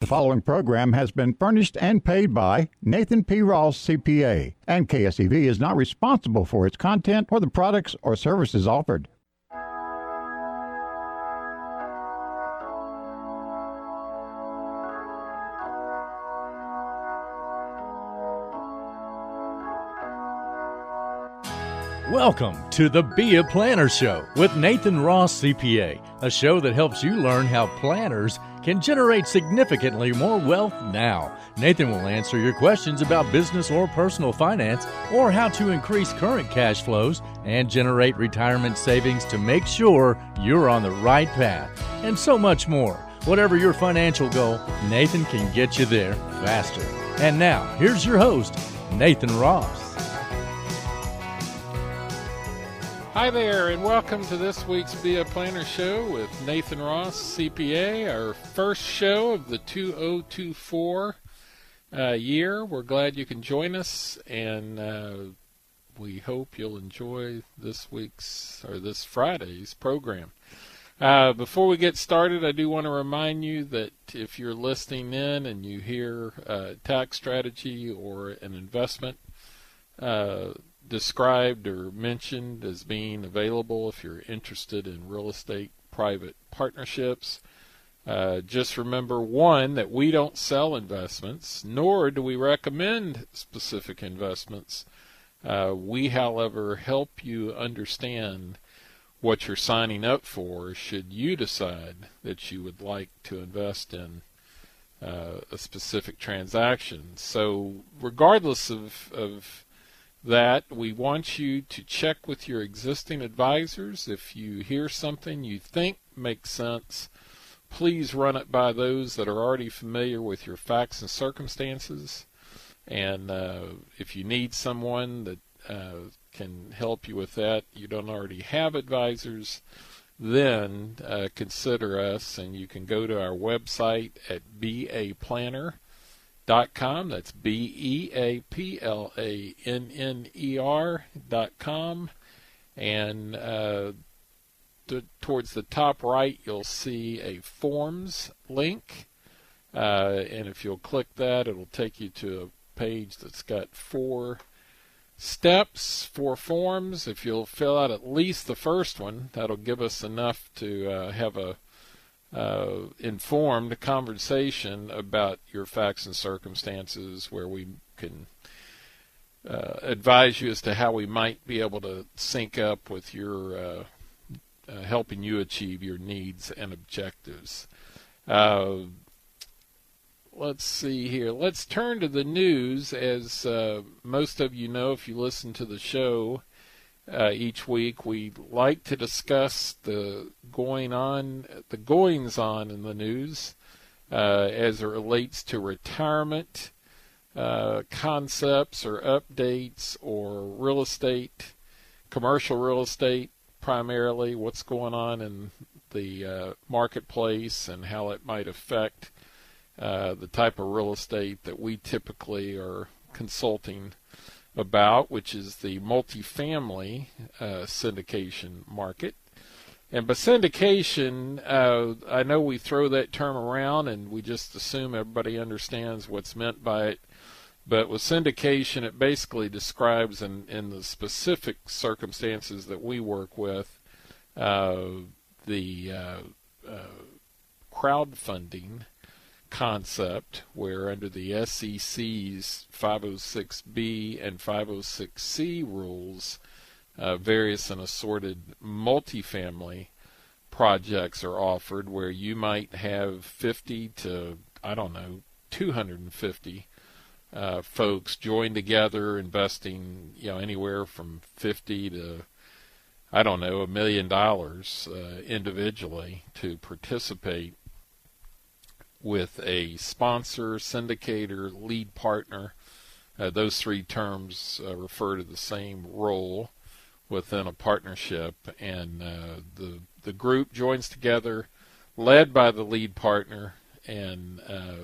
following program has been furnished and paid by Nathan P. Ross, CPA, and KSEV is not responsible for its content or the products or services offered. Welcome to the Be a Planner Show with Nathan Ross, CPA, a show that helps you learn how planners can generate significantly more wealth now. Nathan will answer your questions about business or personal finance, or how to increase current cash flows and generate retirement savings to make sure you're on the right path, and so much more. Whatever your financial goal, Nathan can get you there faster. And now, here's your host, Nathan Ross. Hi there, and welcome to this week's Be a Planner Show with Nathan Ross, CPA, our first show of the 2024 year. We're glad you can join us, and we hope you'll enjoy this Friday's program. Before we get started, I do want to remind you that if you're listening in and you hear tax strategy or an investment described or mentioned as being available if you're interested in real estate private partnerships, just remember, one, that we don't sell investments, nor do we recommend specific investments. We, however, help you understand what you're signing up for should you decide that you would like to invest in a specific transaction. So regardless of that, we want you to check with your existing advisors. If you hear something you think makes sense, please run it by those that are already familiar with your facts and circumstances. And if you need someone that can help you with that, you don't already have advisors, then consider us, and you can go to our website at beaplanner.com. That's beaplanner.com, and towards the top right you'll see a forms link, and if you'll click that, it'll take you to a page that's got 4 steps, 4 forms. If you'll fill out at least the first one, that'll give us enough to have a informed conversation about your facts and circumstances, where we can advise you as to how we might be able to sync up with your helping you achieve your needs and objectives. Let's see here. Let's turn to the news. As most of you know, if you listen to the show each week, we like to discuss the goings on in the news as it relates to retirement concepts or updates, or real estate, commercial real estate primarily, what's going on in the marketplace and how it might affect the type of real estate that we typically are consulting about, which is the multifamily syndication market. And by syndication, I know we throw that term around and we just assume everybody understands what's meant by it. But with syndication, it basically describes, in the specific circumstances that we work with, the crowdfunding concept, where under the SEC's 506B and 506C rules, various and assorted multifamily projects are offered, where you might have 50 to, 250 folks join together, investing, anywhere from 50 to, $1 million individually, to participate with a sponsor, syndicator, lead partner. Those 3 terms refer to the same role within a partnership, and the group joins together, led by the lead partner, and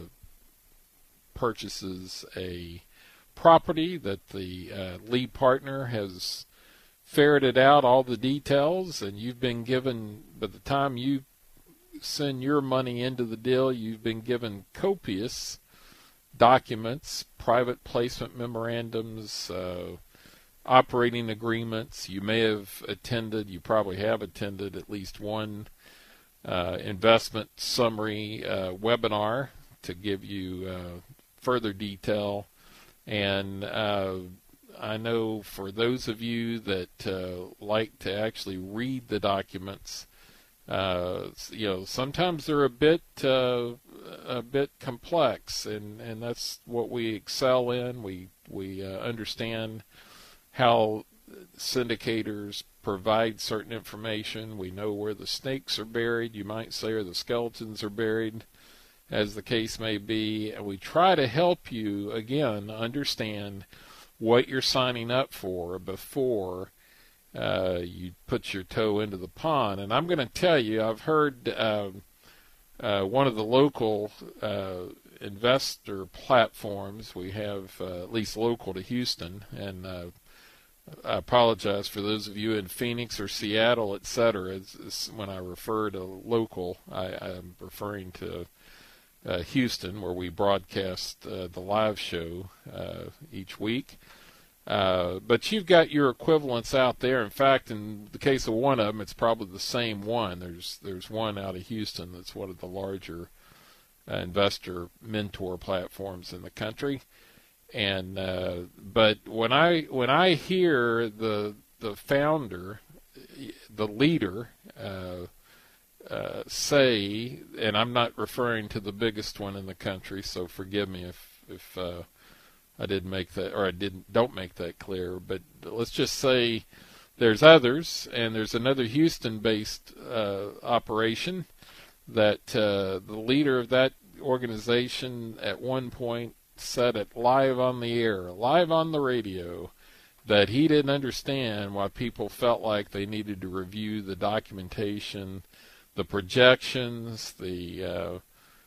purchases a property that the lead partner has ferreted out all the details, and you've been given, by the time you send your money into the deal, you've been given copious documents, private placement memorandums, operating agreements. You may have attended, you probably have attended at least one investment summary webinar to give you further detail. And I know for those of you that like to actually read the documents, sometimes they're a bit complex, and that's what we excel in. We understand how syndicators provide certain information. We know where the snakes are buried, you might say, or the skeletons are buried, as the case may be. And we try to help you, again, understand what you're signing up for before you put your toe into the pond. And I'm going to tell you, I've heard one of the local investor platforms we have, at least local to Houston, and I apologize for those of you in Phoenix or Seattle, etc. When I refer to local, I'm referring to Houston, where we broadcast the live show each week. But you've got your equivalents out there. In fact, in the case of one of them, it's probably the same one. There's one out of Houston that's one of the larger investor mentor platforms in the country. And but when I hear the founder, the leader, say, and I'm not referring to the biggest one in the country, so forgive me if I didn't make that, or don't make that clear, but let's just say there's others, and there's another Houston-based operation that the leader of that organization at one point said it live on the air, live on the radio, that he didn't understand why people felt like they needed to review the documentation, the projections, the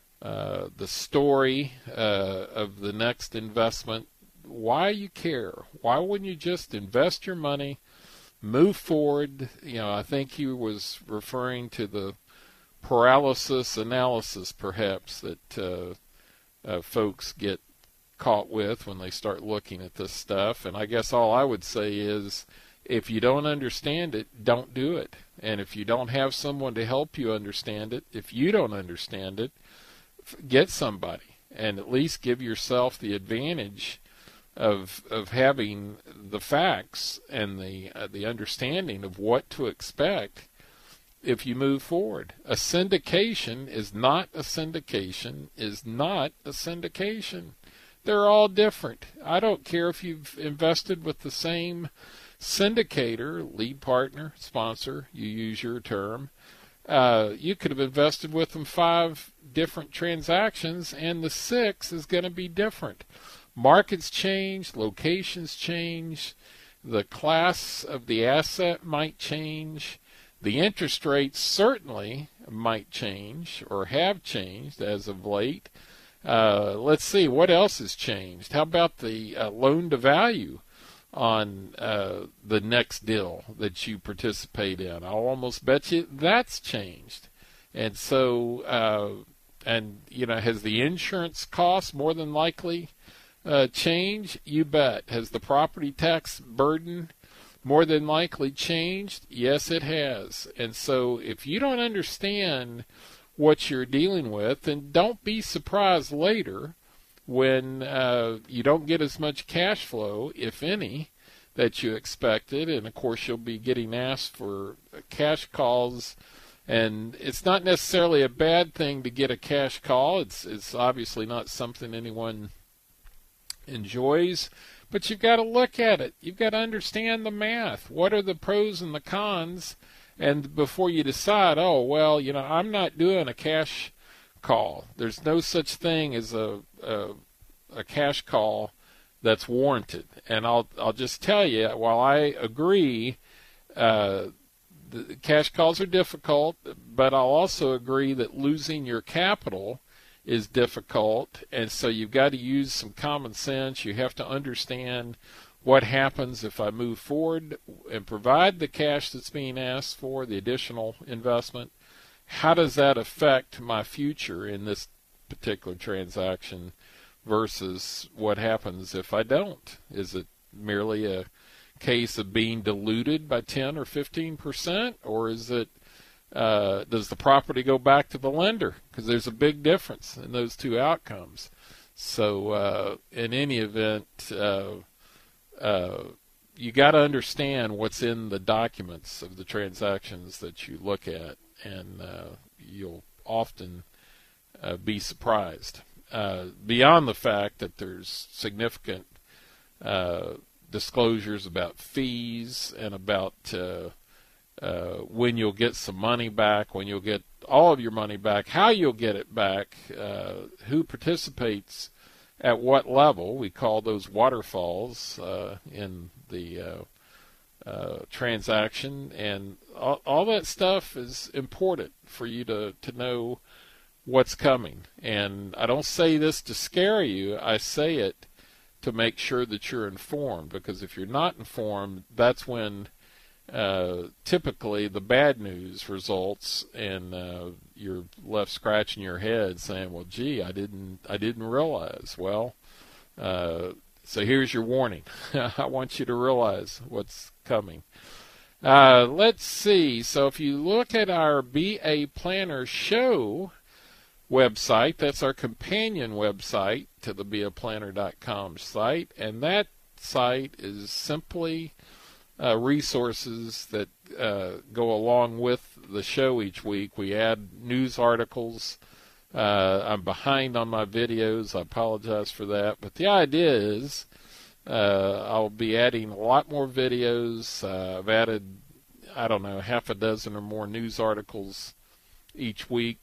story of the next investment. Why you care? Why wouldn't you just invest your money, move forward? I think he was referring to the paralysis analysis, perhaps, that folks get caught with when they start looking at this stuff. And I guess all I would say is, if you don't understand it, don't do it. And if you don't have someone to help you understand it, if you don't understand it, get somebody, and at least give yourself the advantage of having the facts and the understanding of what to expect if you move forward. A syndication is not a syndication is not a syndication. They're all different. I don't care if you've invested with the same syndicator, lead partner, sponsor, you use your term. You could have invested with them 5 different transactions, and the 6th is going to be different. Markets change, locations change, the class of the asset might change, the interest rates certainly might change or have changed as of late. Let's see, what else has changed? How about the loan to value on the next deal that you participate in? I'll almost bet you that's changed. And so, has the insurance cost more than likely changed? You bet. Has the property tax burden more than likely changed? Yes, it has. And so if you don't understand what you're dealing with, then don't be surprised later when you don't get as much cash flow, if any, that you expected. And of course you'll be getting asked for cash calls, and it's not necessarily a bad thing to get a cash call. It's obviously not something anyone enjoys, but you've got to look at it. You've got to understand the math. What are the pros and the cons? And before you decide, I'm not doing a cash call. There's no such thing as a cash call that's warranted. And I'll just tell you, while I agree the cash calls are difficult, but I'll also agree that losing your capital is difficult. And so you've got to use some common sense. You have to understand what happens if I move forward and provide the cash that's being asked for, the additional investment. how does that affect my future in this particular transaction versus what happens if I don't? Is it merely a case of being diluted by 10 or 15%, or is it does the property go back to the lender? Because there's a big difference in those two outcomes. So in any event, you got to understand what's in the documents of the transactions that you look at, and you'll often be surprised. Beyond the fact that there's significant disclosures about fees and about when you'll get some money back, when you'll get all of your money back, how you'll get it back, who participates at what level. We call those waterfalls in the transaction, and all that stuff is important for you to know what's coming. And I don't say this to scare you, I say it to make sure that you're informed, because if you're not informed, that's when typically the bad news results, and you're left scratching your head saying, well, gee, I didn't realize. Well, so here's your warning. I want you to realize what's coming. Let's see. So if you look at our BA Planner Show website, that's our companion website to the beaplanner.com site, and that site is simply resources that go along with the show each week. We add news articles. I'm behind on my videos. I apologize for that. But the idea is I'll be adding a lot more videos. I've added, I don't know, half a dozen or more news articles each week.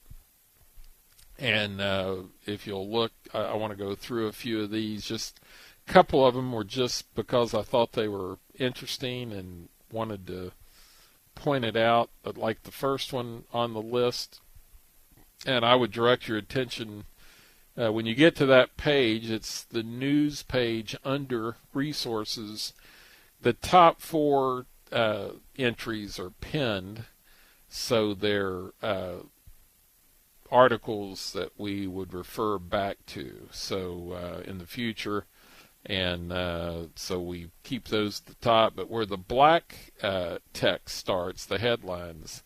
And if you'll look, I want to go through a few of these. Just a couple of them were just because I thought they were interesting and wanted to point it out, like the first one on the list. And I would direct your attention, when you get to that page, it's the news page under resources. The top 4 entries are pinned, so they're articles that we would refer back to. So in the future, and so we keep those at the top. But where the black text starts, the headlines,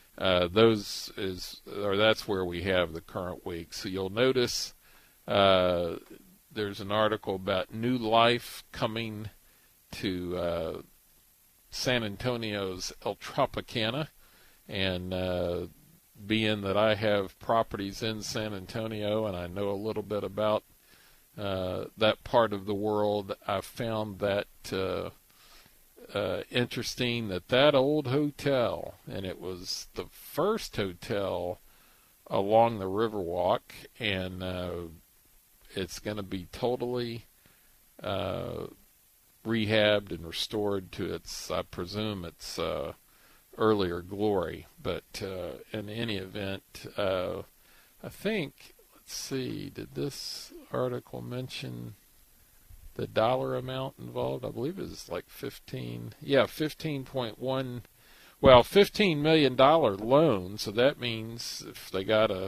that's where we have the current week. So you'll notice there's an article about new life coming to San Antonio's El Tropicana, and being that I have properties in San Antonio and I know a little bit about that part of the world, I found that interesting that old hotel, and it was the first hotel along the Riverwalk, and it's going to be totally rehabbed and restored to its, I presume, its earlier glory. But in any event, I think, let's see, did this article mention the dollar amount involved? I believe it was like 15.1, well, $15 million loan. So that means if they got a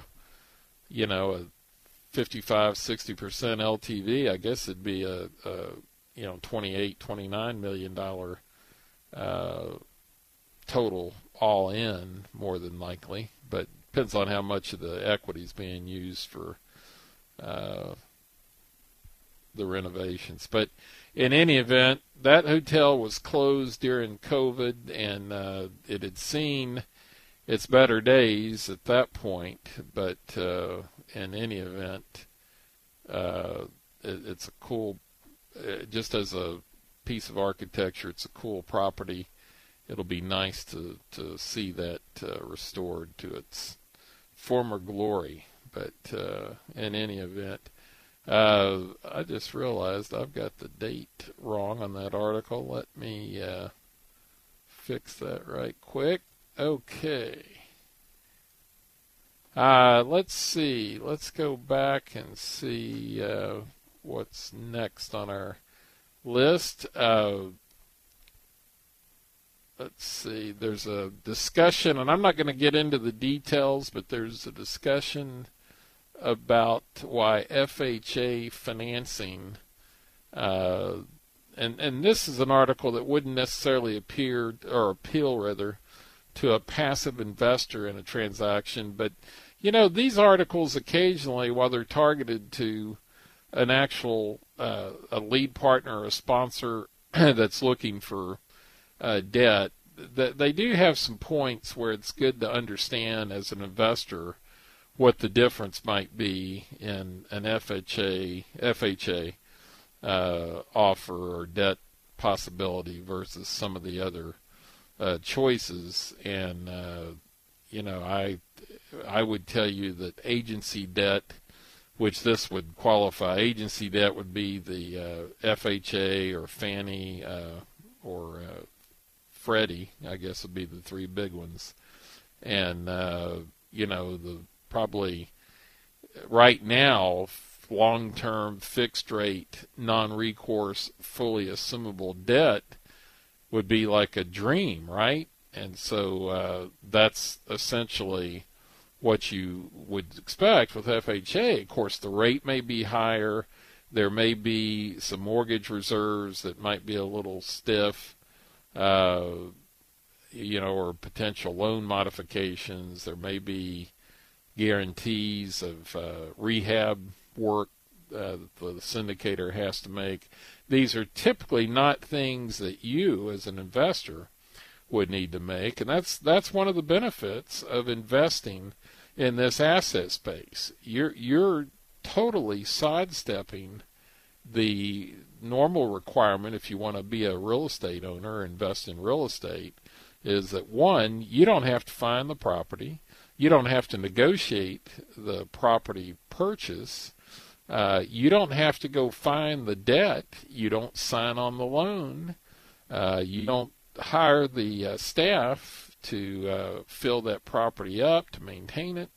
55-60% LTV, I guess it'd be a $28-29 million total all in, more than likely. But depends on how much of the equity is being used for the renovations. But in any event, that hotel was closed during COVID, and it had seen its better days at that point. But in any event, it's a cool, just as a piece of architecture, it's a cool property. It'll be nice to see that restored to its former glory. But in any event, I just realized I've got the date wrong on that article. Let me fix that right quick. Okay. Let's see. Let's go back and see what's next on our list. let's see, there's a discussion, and I'm not going to get into the details, but there's a discussion about why FHA financing, and this is an article that wouldn't necessarily appeal to a passive investor in a transaction, but these articles occasionally, while they're targeted to an actual a lead partner or a sponsor that's looking for debt, that they do have some points where it's good to understand as an investor what the difference might be in an FHA offer or debt possibility versus some of the other choices. And I would tell you that agency debt, which this would qualify, agency debt would be the FHA or Fannie or Freddie, I guess would be the three big ones. And the probably right now long-term fixed rate non-recourse fully assumable debt would be like a dream, right? And so that's essentially what you would expect with FHA. Of course, the rate may be higher. There may be some mortgage reserves that might be a little stiff, or potential loan modifications. There may be guarantees of rehab work that the syndicator has to make. These are typically not things that you, as an investor, would need to make, and that's one of the benefits of investing in this asset space. You're totally sidestepping the normal requirement if you want to be a real estate owner or invest in real estate, is that one, you don't have to find the property, you don't have to negotiate the property purchase, you don't have to go find the debt, you don't sign on the loan, you don't hire the staff to fill that property up, to maintain it.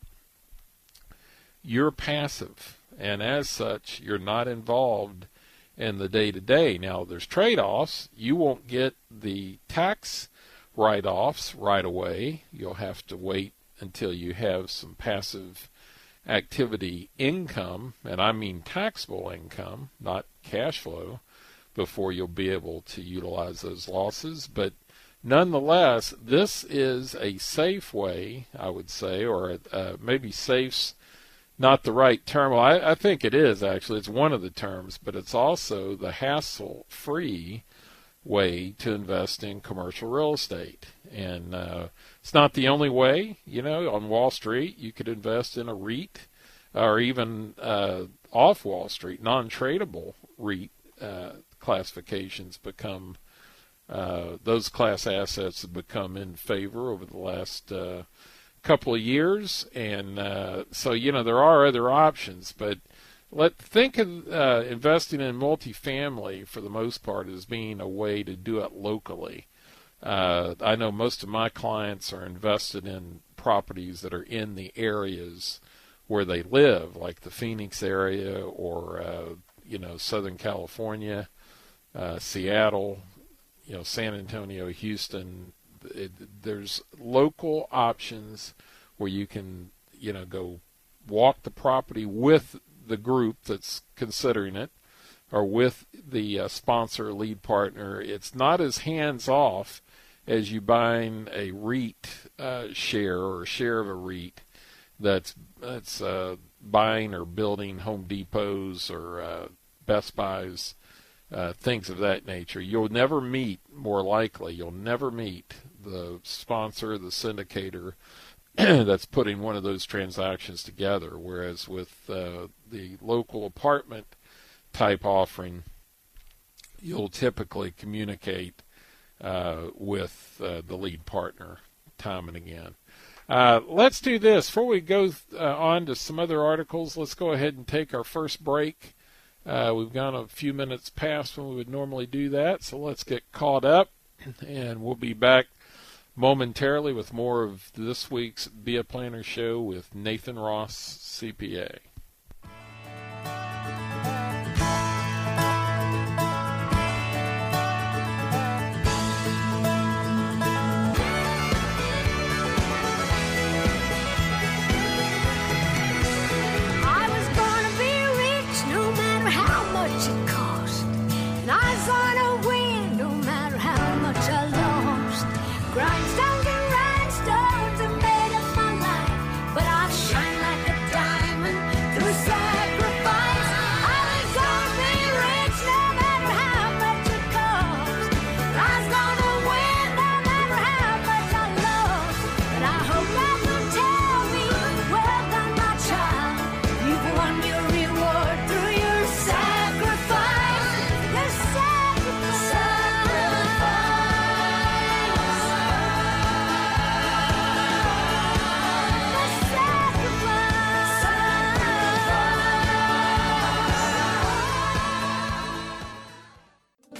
You're passive, and as such, you're not involved in the day-to-day. Now, there's trade-offs. You won't get the tax write-offs right away. You'll have to wait until you have some passive activity income, and I mean taxable income, not cash flow, before you'll be able to utilize those losses. But nonetheless, this is a safe way, I would say, or maybe safe's not the right term. Well, I think it is, actually. It's one of the terms, but it's also the hassle-free way to invest in commercial real estate. And it's not the only way. On Wall Street, you could invest in a REIT, or even off Wall Street, non-tradable REIT classifications become, those class assets have become in favor over the last couple of years. And so, there are other options, but think of investing in multifamily for the most part as being a way to do it locally. I know most of my clients are invested in properties that are in the areas where they live, like the Phoenix area or, Southern California, Seattle, San Antonio, Houston. There's local options where you can, go walk the property with the group that's considering it, or with the sponsor, lead partner. It's not as hands-off as you buying a REIT share, or a share of a REIT that's buying or building Home Depots or Best Buys, things of that nature. You'll never meet the sponsor, the syndicator that's putting one of those transactions together, whereas with the local apartment type offering, you'll typically communicate with the lead partner time and again. Let's do this. Before we go on to some other articles, let's go ahead and take our first break. We've gone a few minutes past when we would normally do that, so let's get caught up, and we'll be back momentarily with more of this week's Be a Planner Show with Nathan Ross, CPA.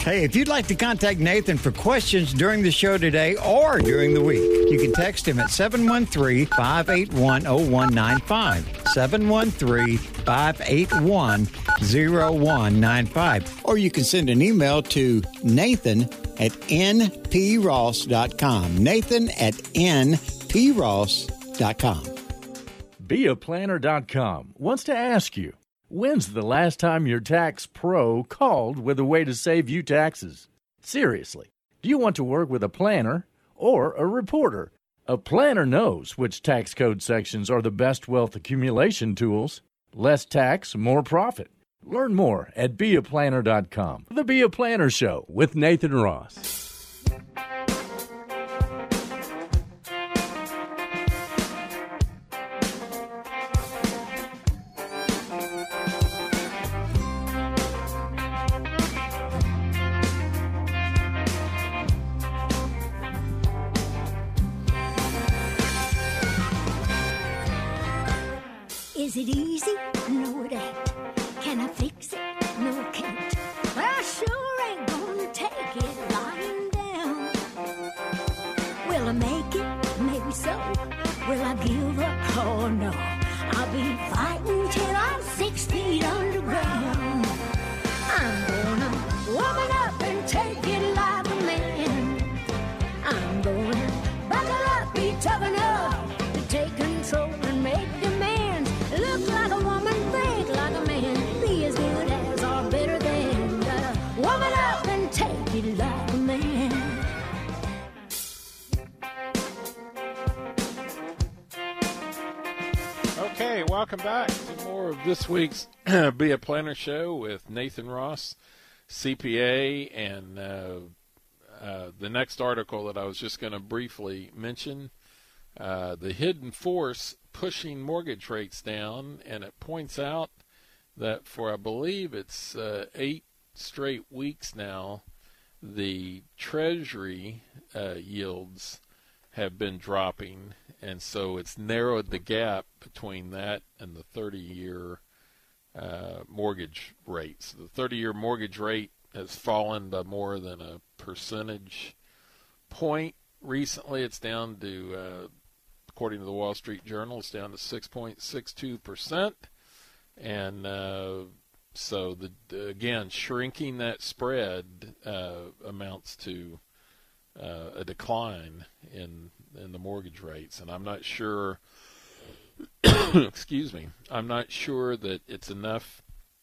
Hey, if you'd like to contact Nathan for questions during the show today or during the week, you can text him at 713-581-0195. 713-581-0195. Or you can send an email to nathan@npross.com. nathan@npross.com. BeAPlanner.com wants to ask you, when's the last time your tax pro called with a way to save you taxes? Seriously, do you want to work with a planner or a reporter? A planner knows which tax code sections are the best wealth accumulation tools. Less tax, more profit. Learn more at BeAPlanner.com. The Be a Planner Show with Nathan Ross. Is it easy? No, it ain't. Can I fix it? No, I can't. I sure ain't gonna take it lying down. Will I make it? Maybe so. Will I give up? Oh, no. I'll be fighting till I'm 6 feet underground. I'm gonna woman up and take it like a man. I'm gonna buckle up, be tough enough to take control and make demands. Look like a woman, think like a man, be as good as or better than. Gotta woman up and take it like a man. Okay, welcome back to more of this week's Be a Planner Show with Nathan Ross, CPA, and the next article that I was just going to briefly mention, the hidden force pushing mortgage rates down, and it points out that for, I believe it's 8 straight weeks now, the Treasury yields have been dropping, and so it's narrowed the gap between that and the 30-year mortgage rates. The 30-year mortgage rate has fallen by more than a percentage point. Recently, it's down to, according to the Wall Street Journal, it's down to 6.62%. And so, again, shrinking that spread amounts to a decline in the mortgage rates. And I'm not sure, excuse me, I'm not sure that it's enough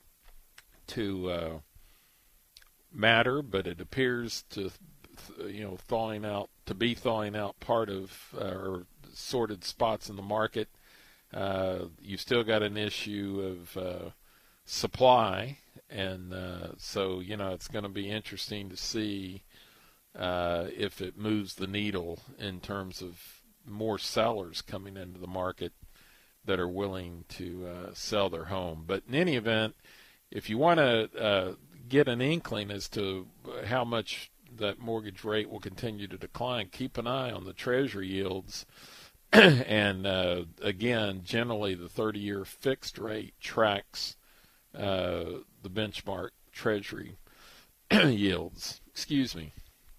to matter, but it appears to, thawing out part of or sorted spots in the market. You've still got an issue of supply, and so it's going to be interesting to see if it moves the needle in terms of more sellers coming into the market that are willing to sell their home. But in any event, if you want to get an inkling as to how much that mortgage rate will continue to decline, keep an eye on the Treasury yields. And again, generally the 30-year fixed rate tracks the benchmark Treasury yields. Excuse me.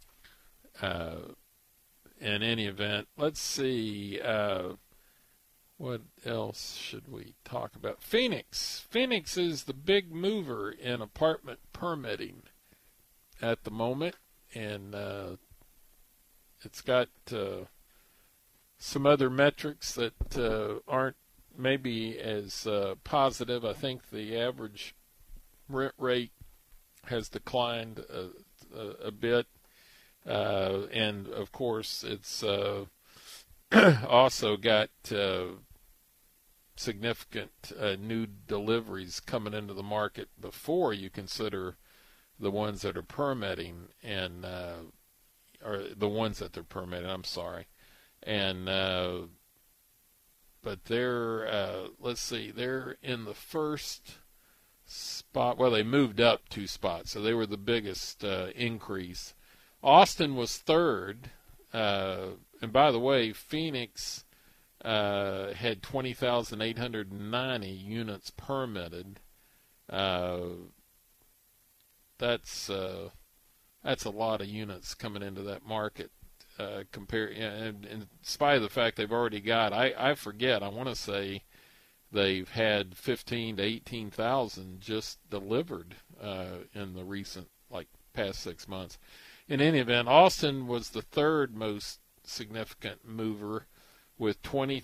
In any event, let's see. What else should we talk about? Phoenix. Phoenix is the big mover in apartment permitting at the moment, and it's got some other metrics that aren't maybe as positive. I think the average rent rate has declined a bit, and of course it's also got significant new deliveries coming into the market before you consider the ones that are permitting, and or the ones that they're permitting, I'm sorry. And but they're let's see, they're in the first spot. Well, they moved up 2 spots, so they were the biggest increase. Austin was third, and by the way, Phoenix had 20,890 units permitted. That's That's a lot of units coming into that market. In spite of the fact they've already got, I forget, I want to say they've had 15 to 18,000 just delivered in the recent, past 6 months. In any event, Austin was the third most significant mover with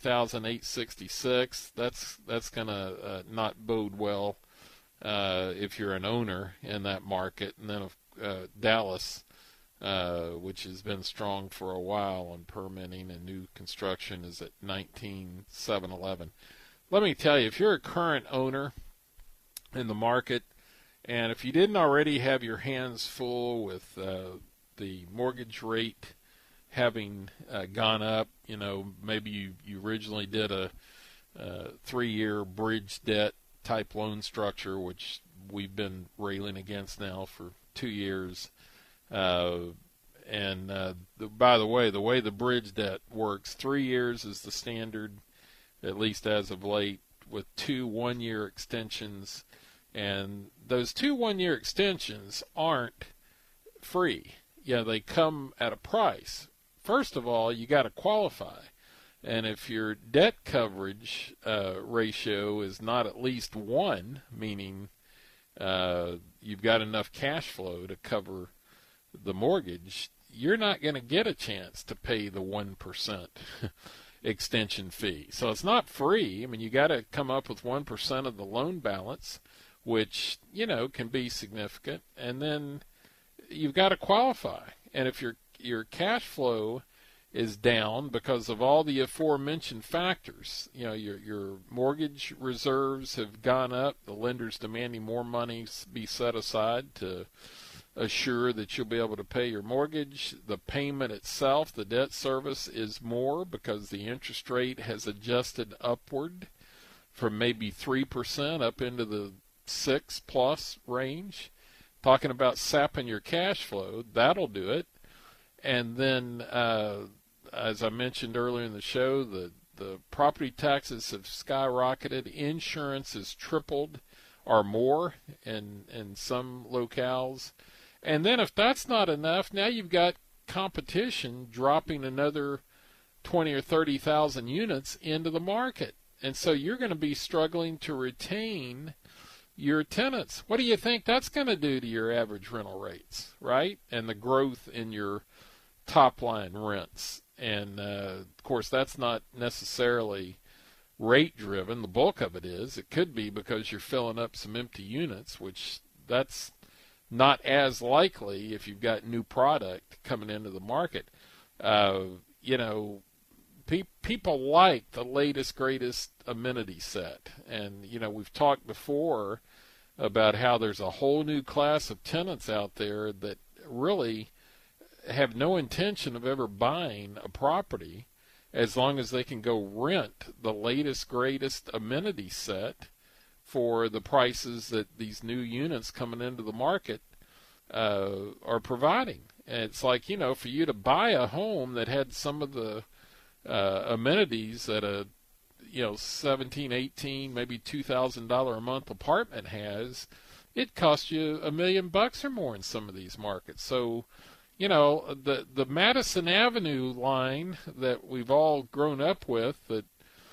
20,866. That's going to not bode well if you're an owner in that market. And then Dallas, which has been strong for a while on permitting and new construction, is at 19,711. Let me tell you, if you're a current owner in the market, and if you didn't already have your hands full with the mortgage rate having gone up, maybe you originally did a 3-year bridge debt type loan structure, which we've been railing against now for 2 years. By the way the bridge debt works, 3 years is the standard, at least as of late, with 2 1-year extensions. And those 2 1-year extensions aren't free. They come at a price. First of all, you got to qualify. And if your debt coverage ratio is not at least 1, meaning you've got enough cash flow to cover the mortgage, you're not going to get a chance to pay the 1% extension fee. So it's not free. I mean, you got to come up with 1% of the loan balance, which, can be significant. And then you've got to qualify. And if your cash flow is down because of all the aforementioned factors, your mortgage reserves have gone up, the lender's demanding more money be set aside to assure that you'll be able to pay your mortgage. The payment itself, the debt service, is more because the interest rate has adjusted upward from maybe 3% up into the 6+ range. Talking about sapping your cash flow, that'll do it. And then, as I mentioned earlier in the show, the property taxes have skyrocketed. Insurance has tripled or more in some locales. And then if that's not enough, now you've got competition dropping another 20 or 30,000 units into the market. And so you're going to be struggling to retain your tenants. What do you think that's going to do to your average rental rates, right? And the growth in your top line rents. And of course, that's not necessarily rate driven. The bulk of it is. It could be because you're filling up some empty units, which that's not as likely if you've got new product coming into the market. People like the latest, greatest amenity set. And, we've talked before about how there's a whole new class of tenants out there that really have no intention of ever buying a property as long as they can go rent the latest, greatest amenity set for the prices that these new units coming into the market are providing. And it's like, for you to buy a home that had some of the amenities that a $1,700, $1,800, maybe $2,000 a month apartment has, it costs you $1 million or more in some of these markets. So, the Madison Avenue line that we've all grown up with that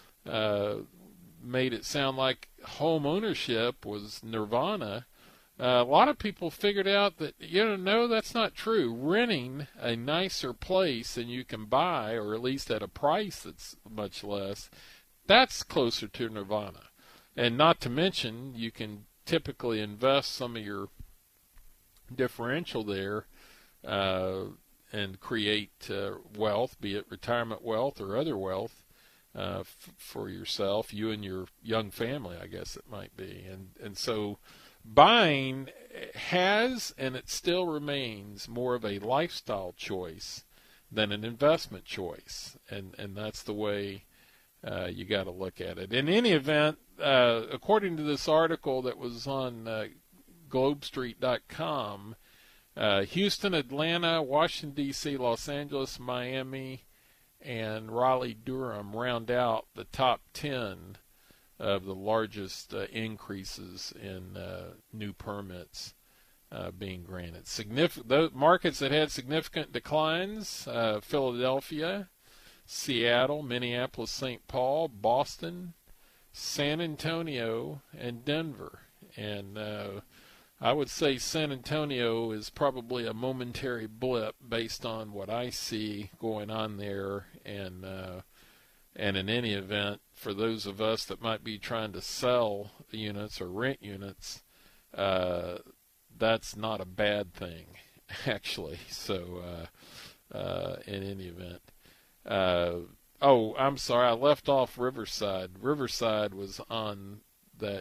made it sound like home ownership was nirvana. A lot of people figured out that, no, that's not true. Renting a nicer place than you can buy, or at least at a price that's much less, that's closer to nirvana. And not to mention, you can typically invest some of your differential there and create wealth, be it retirement wealth or other wealth for yourself, you and your young family, I guess it might be. And so buying has, and it still remains, more of a lifestyle choice than an investment choice. And that's the way you got to look at it. In any event, according to this article that was on globestreet.com, Houston, Atlanta, Washington, D.C., Los Angeles, Miami, and Raleigh-Durham round out the top 10 of the largest increases in new permits being granted. Those markets that had significant declines: Philadelphia, Seattle, Minneapolis, St. Paul, Boston, San Antonio, and Denver. And I would say San Antonio is probably a momentary blip based on what I see going on there. And in any event, for those of us that might be trying to sell units or rent units, that's not a bad thing, actually. So in any event. Oh, I'm sorry, I left off Riverside. Riverside was on that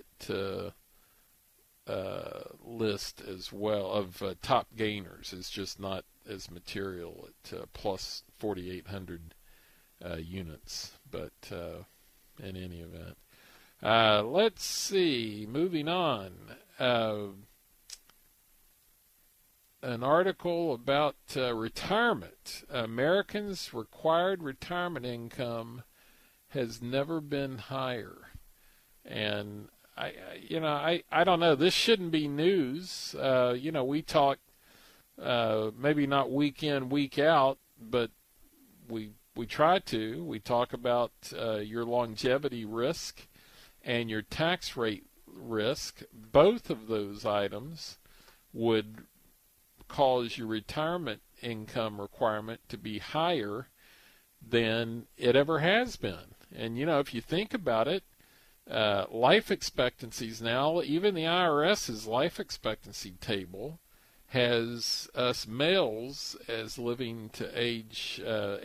list as well of top gainers. It's just not as material at plus 4,800 units. But in any event, let's see. Moving on. An article about retirement. Americans' required retirement income has never been higher. And I don't know. This shouldn't be news. We talk, maybe not week in, week out, but we try to. We talk about your longevity risk and your tax rate risk. Both of those items would cause your retirement income requirement to be higher than it ever has been. And, if you think about it, life expectancies now, even the IRS's life expectancy table has us males as living to age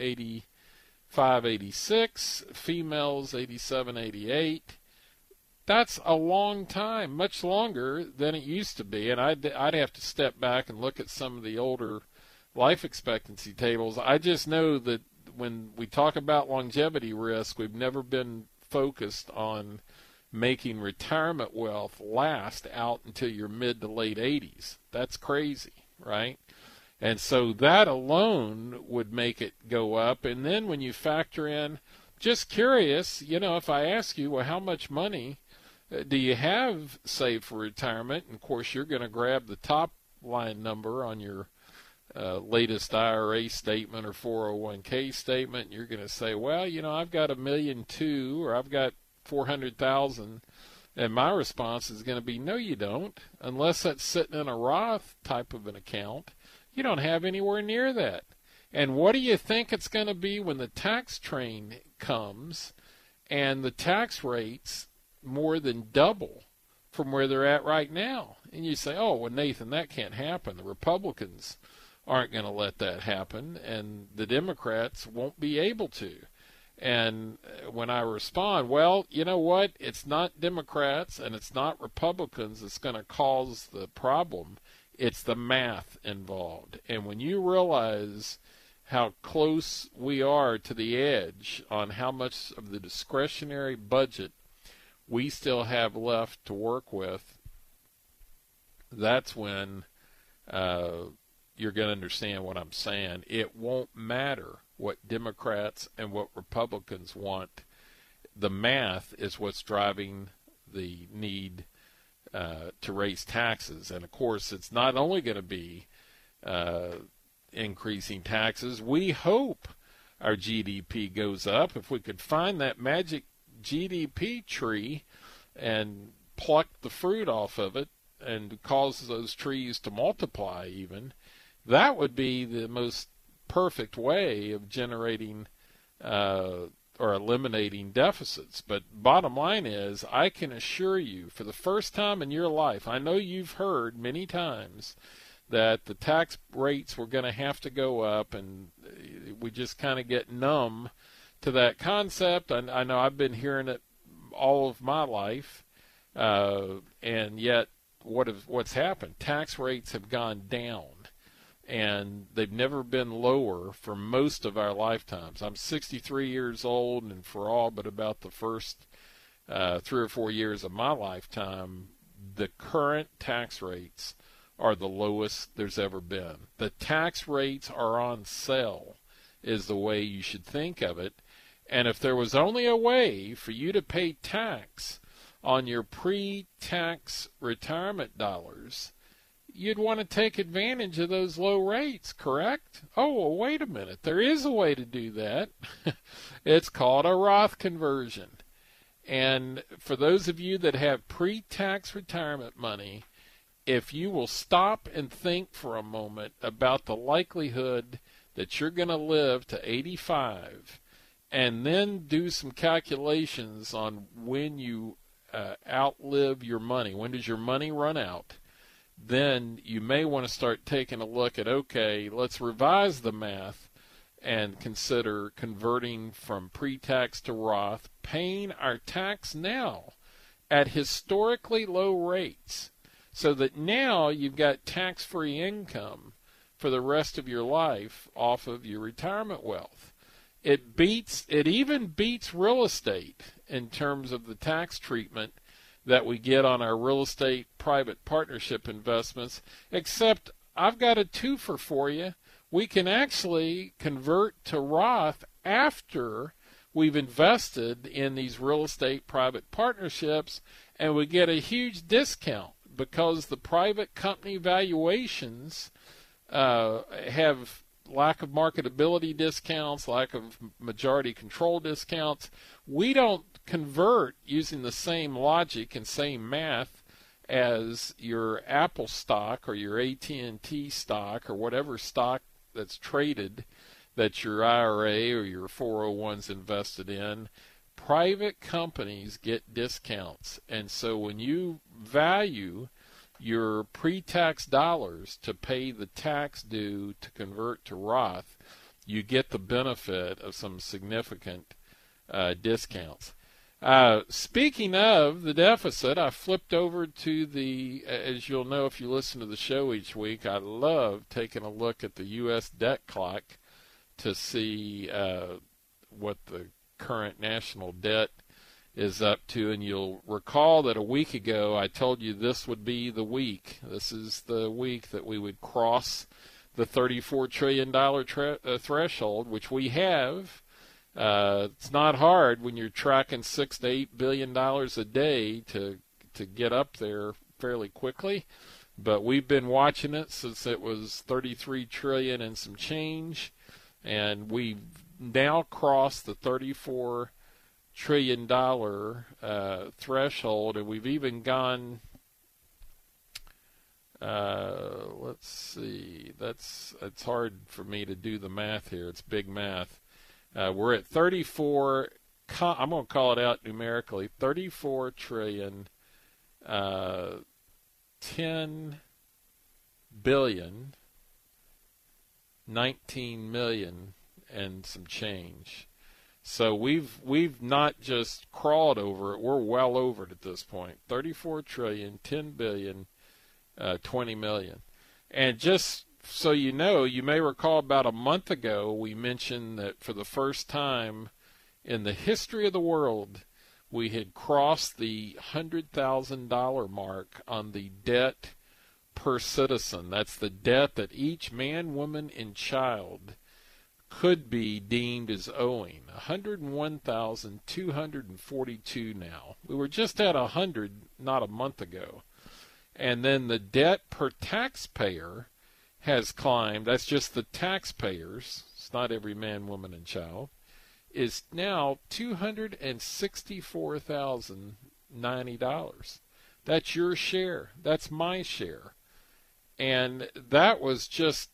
85, 86, females 87, 88. That's a long time, much longer than it used to be. And I'd have to step back and look at some of the older life expectancy tables. I just know that when we talk about longevity risk, we've never been focused on making retirement wealth last out until your mid to late 80s. That's crazy, right? And so that alone would make it go up. And then when you factor in, just curious, if I ask you, well, how much money do you have saved for retirement? And of course, you're going to grab the top line number on your latest IRA statement or 401k statement. And you're going to say, well, I've got $1.2 million or I've got 400,000. And my response is going to be, no, you don't. Unless that's sitting in a Roth type of an account, you don't have anywhere near that. And what do you think it's going to be when the tax train comes and the tax rates more than double from where they're at right now? And you say, oh, well, Nathan, that can't happen. The Republicans aren't going to let that happen, and the Democrats won't be able to. And when I respond, well, you know what? It's not Democrats and it's not Republicans that's going to cause the problem. It's the math involved. And when you realize how close we are to the edge on how much of the discretionary budget we still have left to work with, that's when you're going to understand what I'm saying. It won't matter what Democrats and what Republicans want. The math is what's driving the need to raise taxes. And, of course, it's not only going to be increasing taxes. We hope our GDP goes up. If we could find that magic GDP tree and pluck the fruit off of it and cause those trees to multiply even, that would be the most perfect way of generating or eliminating deficits. But bottom line is, I can assure you, for the first time in your life, I know you've heard many times that the tax rates were going to have to go up, and we just kind of get numb to that concept. I know I've been hearing it all of my life, and yet what's happened? Tax rates have gone down, and they've never been lower for most of our lifetimes. I'm 63 years old, and for all but about the first 3 or 4 years of my lifetime, the current tax rates are the lowest there's ever been. The tax rates are on sale is the way you should think of it. And if there was only a way for you to pay tax on your pre-tax retirement dollars, you'd want to take advantage of those low rates, correct? Oh, well, wait a minute. There is a way to do that. It's called a Roth conversion. And for those of you that have pre-tax retirement money, if you will stop and think for a moment about the likelihood that you're going to live to 85, and then do some calculations on when you outlive your money, when does your money run out, then you may want to start taking a look at, okay, let's revise the math and consider converting from pre-tax to Roth, paying our tax now at historically low rates, so that now you've got tax-free income for the rest of your life off of your retirement wealth. It even beats real estate in terms of the tax treatment that we get on our real estate private partnership investments, except I've got a twofer for you. We can actually convert to Roth after we've invested in these real estate private partnerships, and we get a huge discount because the private company valuations have lack of marketability discounts, lack of majority control discounts. We don't convert using the same logic and same math as your Apple stock or your AT&T stock or whatever stock that's traded that your IRA or your 401's invested in. Private companies get discounts, and so when you value your pre-tax dollars to pay the tax due to convert to Roth, you get the benefit of some significant discounts. Speaking of the deficit, I flipped over to the, as you'll know if you listen to the show each week, I love taking a look at the U.S. debt clock to see what the current national debt is up to. And you'll recall that a week ago I told you this would be the week. This is the week that we would cross the $34 trillion threshold, which we have. It's not hard when you're tracking $6 to $8 billion a day to get up there fairly quickly, but we've been watching it since it was 33 trillion and some change, and we've now crossed the $34 trillion threshold, and we've even gone. Let's see. It's hard for me to do the math here. It's big math. We're at 34, I'm going to call it out numerically, 34 trillion, 10 billion, 19 million, and some change. So we've not just crawled over it, we're well over it at this point. 34 trillion, 10 billion, 20 million. And just so you know, you may recall about a month ago we mentioned that for the first time in the history of the world, we had crossed the $100,000 mark on the debt per citizen. That's the debt that each man, woman, and child could be deemed as owing. 101,242 now. We were just at 100 not a month ago. And then the debt per taxpayer has climbed, that's just the taxpayers, it's not every man, woman, and child, is now $264,090. That's your share. That's my share. And that was just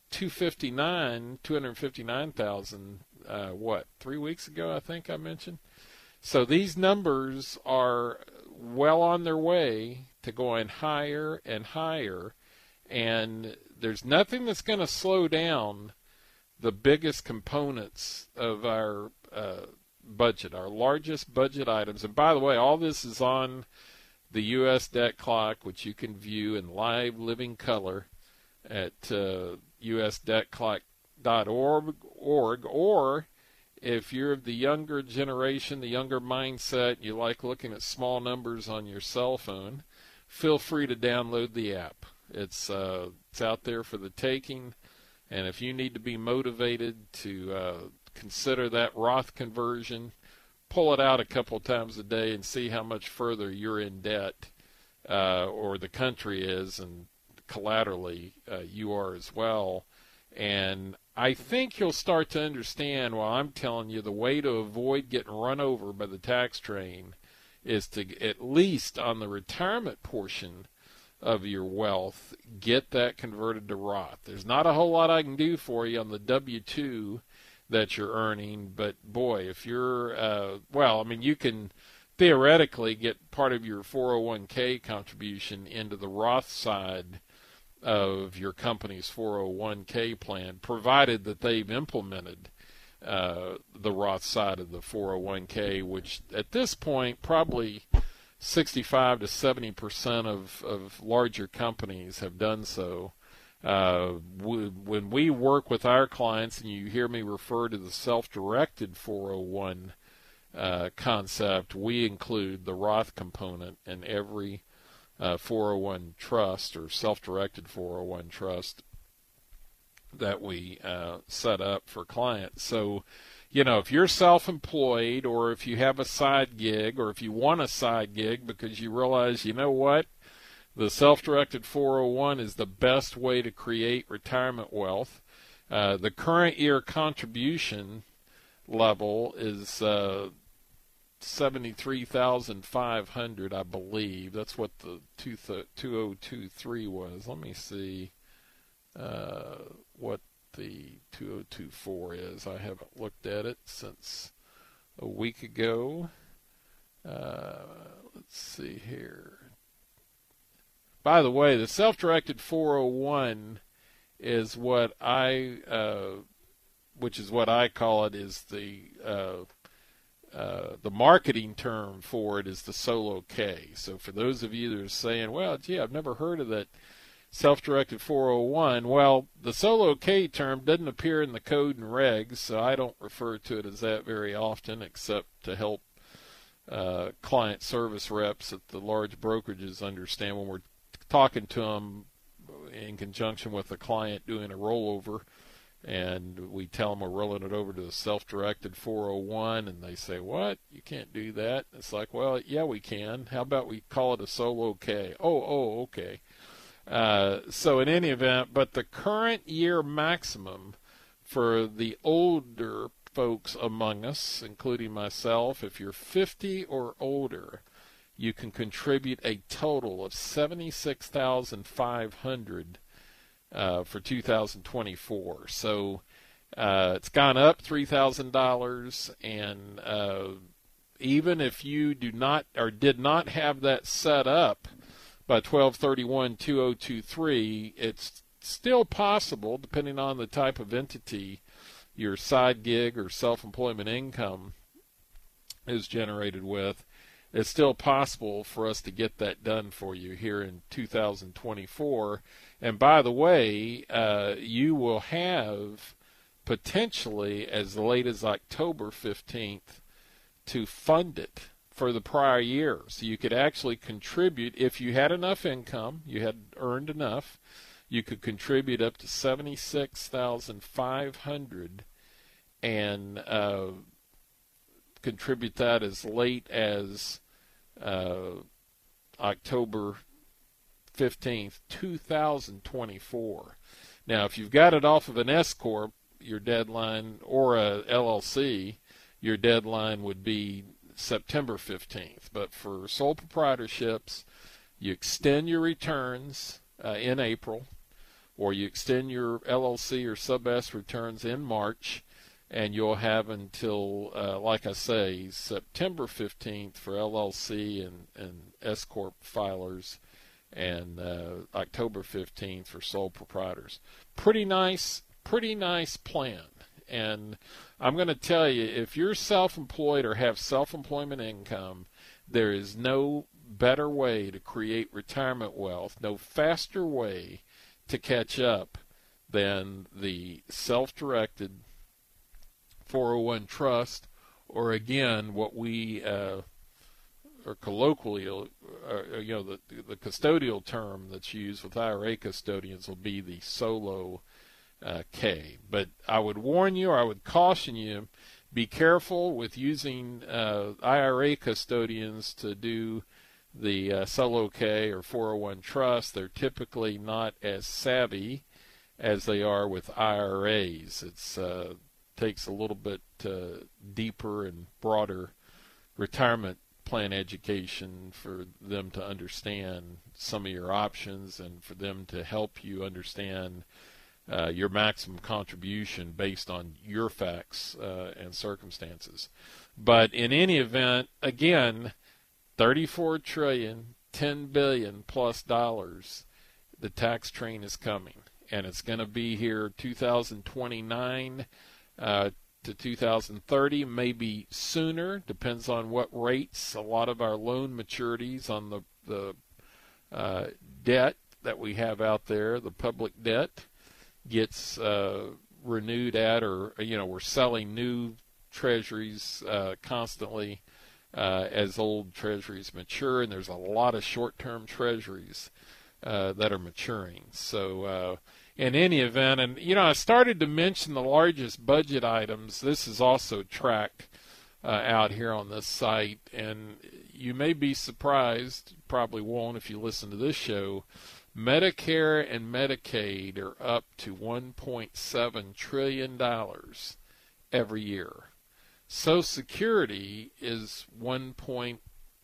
259,000, 3 weeks ago, I think I mentioned. So these numbers are well on their way to going higher and higher, and there's nothing that's going to slow down the biggest components of our budget, our largest budget items. And by the way, all this is on the U.S. debt clock, which you can view in live living color at usdebtclock.org, or if you're of the younger generation, the younger mindset, you like looking at small numbers on your cell phone, feel free to download the app. It's out there for the taking, and if you need to be motivated to consider that Roth conversion, pull it out a couple times a day and see how much further you're in debt, or the country is, and collaterally, you are as well. And I think you'll start to understand while I'm telling you the way to avoid getting run over by the tax train is to, at least on the retirement portion of your wealth, get that converted to Roth. There's not a whole lot I can do for you on the W-2 that you're earning, but boy, if you're, you can theoretically get part of your 401k contribution into the Roth side of your company's 401k plan, provided that they've implemented the Roth side of the 401k, which at this point probably 65 to 70% of larger companies have done so. When we work with our clients, and you hear me refer to the self-directed 401 concept, we include the Roth component in every 401 trust or self-directed 401 trust that we set up for clients. So, if you're self-employed, or if you have a side gig, or if you want a side gig because you realize, the self-directed 401 is the best way to create retirement wealth. The current year contribution level is $73,500, I believe. That's what the 2023 was. Let me see what the 2024 is. I haven't looked at it since a week ago. Let's see here. By the way, the self-directed 401 is what which is what I call it, is the marketing term for it is the Solo K. So for those of you that are saying, well, gee, I've never heard of that self-directed 401, well, the Solo K term doesn't appear in the code and regs, so I don't refer to it as that very often, except to help client service reps at the large brokerages understand when we're talking to them in conjunction with a client doing a rollover, and we tell them we're rolling it over to the self-directed 401, and they say, what? You can't do that. It's like, well, yeah, we can. How about we call it a Solo K? Oh, okay. So in any event, but the current year maximum for the older folks among us, including myself, if you're 50 or older, you can contribute a total of $76,500 for 2024. So it's gone up $3,000, and even if you do not or did not have that set up by 12/31/2023, it's still possible, depending on the type of entity your side gig or self-employment income is generated with. It's still possible for us to get that done for you here in 2024. And by the way, you will have potentially as late as October 15th to fund it for the prior year. So you could actually contribute, if you had enough income, you had earned enough, you could contribute up to $76,500 and contribute that as late as October 15th, 2024. Now, if you've got it off of an S Corp, your deadline, or a LLC, your deadline would be September 15th. But for sole proprietorships, you extend your returns in April, or you extend your LLC or sub-S returns in March, and you'll have until, like I say, September 15th for LLC and S Corp filers, and October 15th for sole proprietors. Pretty nice plan. And I'm going to tell you, if you're self-employed or have self-employment income, there is no better way to create retirement wealth, no faster way to catch up than the self-directed 401 trust, or again, what we or colloquially, the custodial term that's used with IRA custodians will be the Solo K. But I would warn you, or I would caution you, be careful with using IRA custodians to do the solo K or 401 trust, they're typically not as savvy as they are with IRAs. It's takes a little bit deeper and broader retirement plan education for them to understand some of your options and for them to help you understand your maximum contribution based on your facts and circumstances. But in any event, again, $34 trillion, $10 billion plus dollars, the tax train is coming, and it's going to be here 2029 to 2030, maybe sooner, depends on what rates. A lot of our loan maturities on the debt that we have out there, the public debt, gets renewed at, or we're selling new treasuries constantly as old treasuries mature, and there's a lot of short-term treasuries that are maturing. So in any event, and I started to mention the largest budget items. This is also tracked out here on this site, and you may be surprised, probably won't if you listen to this show. Medicare and Medicaid are up to $1.7 trillion every year. Social Security is almost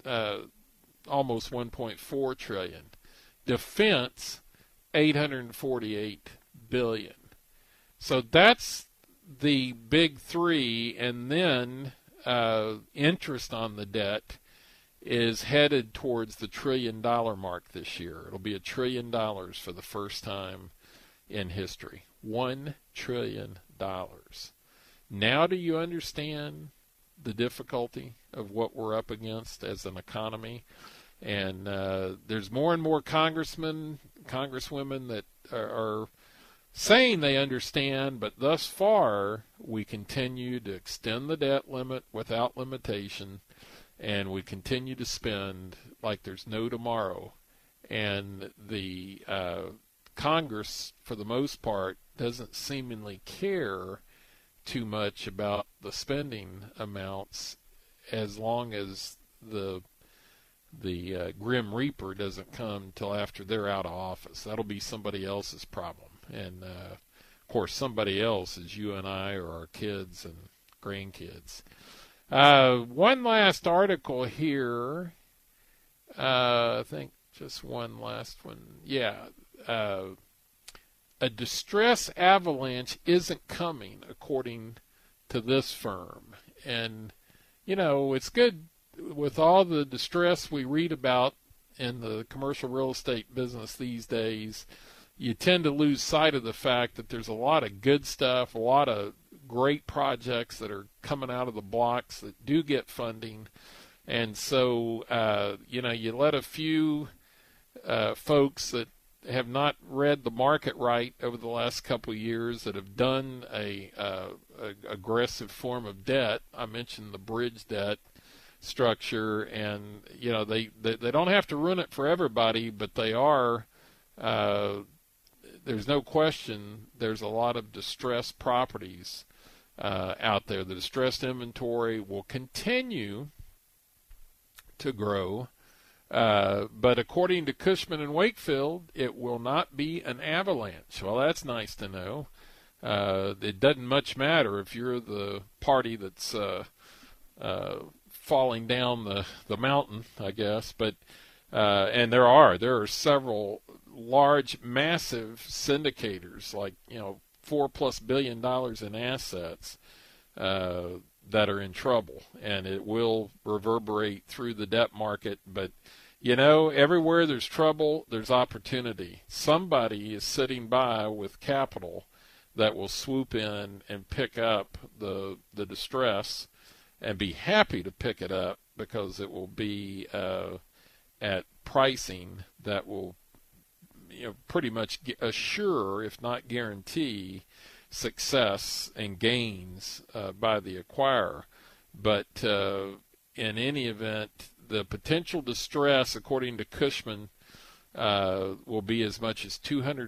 $1.4 trillion. Defense, $848 billion. So that's the big three, and then interest on the debt is headed towards the $1 trillion mark this year. It'll be $1 trillion for the first time in history. $1 trillion. Now do you understand the difficulty of what we're up against as an economy? And there's more and more congressmen, congresswomen that are saying they understand, but thus far we continue to extend the debt limit without limitation, and we continue to spend like there's no tomorrow. And the Congress, for the most part, doesn't seemingly care too much about the spending amounts as long as the Grim Reaper doesn't come till after they're out of office. That'll be somebody else's problem. And, of course, somebody else is you and I or our kids and grandkids. One last article here. I think just one last one. Yeah. A distress avalanche isn't coming, according to this firm. And, it's good with all the distress we read about in the commercial real estate business these days. You tend to lose sight of the fact that there's a lot of good stuff, a lot of great projects that are coming out of the blocks that do get funding. And so, you let a few folks that have not read the market right over the last couple of years, that have done a aggressive form of debt. I mentioned the bridge debt structure, and they don't have to run it for everybody, but they are. There's no question there's a lot of distressed properties out there. The distressed inventory will continue to grow, but according to Cushman & Wakefield, it will not be an avalanche. Well, that's nice to know. It doesn't much matter if you're the party that's falling down the mountain, I guess. But and there are several large, massive syndicators, like $4+ billion in assets that are in trouble, and it will reverberate through the debt market. But everywhere there's trouble, there's opportunity. Somebody is sitting by with capital that will swoop in and pick up the distress, and be happy to pick it up, because it will be at pricing that will pretty much assure, if not guarantee, success and gains by the acquirer. But in any event, the potential distress, according to Cushman, will be as much as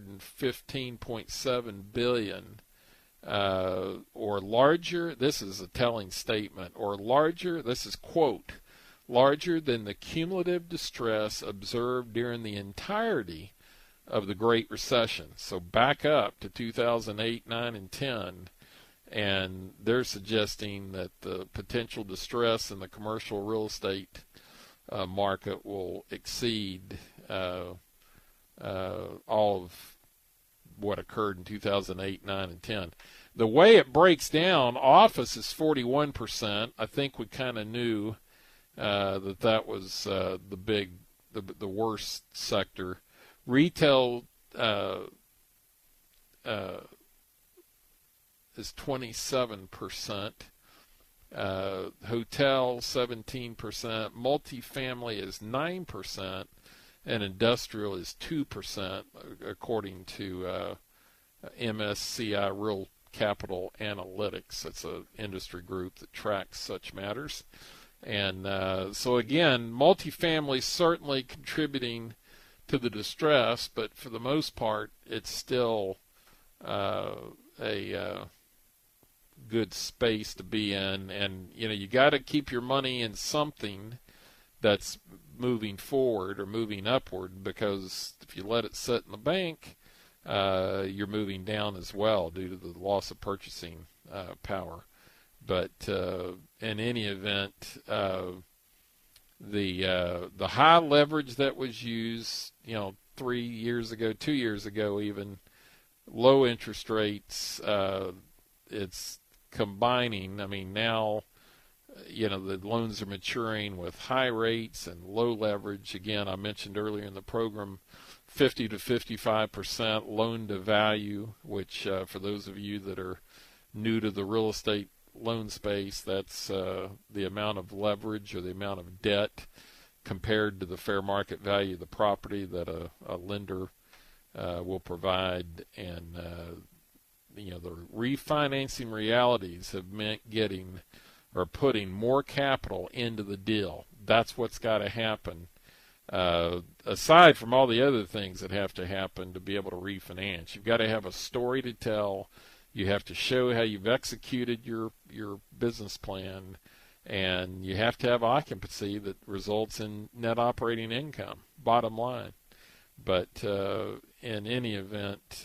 $215.7 billion, or larger. This is a telling statement. Or larger. This is quote. larger than the cumulative distress observed during the entirety of the Great Recession. So back up to 2008, 9, and 10, and they're suggesting that the potential distress in the commercial real estate market will exceed all of what occurred in 2008, 9, and 10. The way it breaks down, office is 41%. I think we kind of knew that was the worst sector. Retail is 27%. Hotel 17%. Multifamily is 9%. And industrial is 2%, according to MSCI Real Capital Analytics. It's an industry group that tracks such matters. And so again, multifamily certainly contributing to the distress, but for the most part, it's still a good space to be in. And you got to keep your money in something that's moving forward or moving upward, because if you let it sit in the bank, you're moving down as well due to the loss of purchasing power. But in any event, the high leverage that was used, 3 years ago, 2 years ago even, low interest rates, it's combining. I mean, now the loans are maturing with high rates and low leverage. Again, I mentioned earlier in the program, 50 to 55% loan to value, which for those of you that are new to the real estate loan space, that's the amount of leverage or the amount of debt compared to the fair market value of the property that a lender will provide. And the refinancing realities have meant putting more capital into the deal. That's what's got to happen, aside from all the other things that have to happen to be able to refinance. You've got to have a story to tell. You have to show how you've executed your business plan, and you have to have occupancy that results in net operating income, bottom line. But in any event,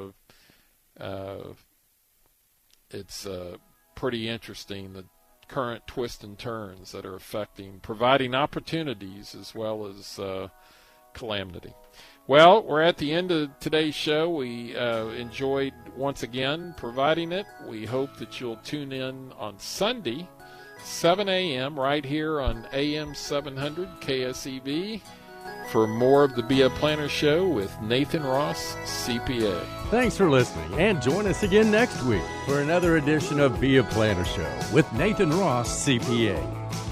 it's pretty interesting, the current twists and turns that are providing opportunities as well as calamity. Well, we're at the end of today's show. We enjoyed once again providing it. We hope that you'll tune in on Sunday, 7 a.m. right here on AM 700 KSEV for more of the Be a Planner Show with Nathan Ross, CPA. Thanks for listening, and join us again next week for another edition of Be a Planner Show with Nathan Ross, CPA.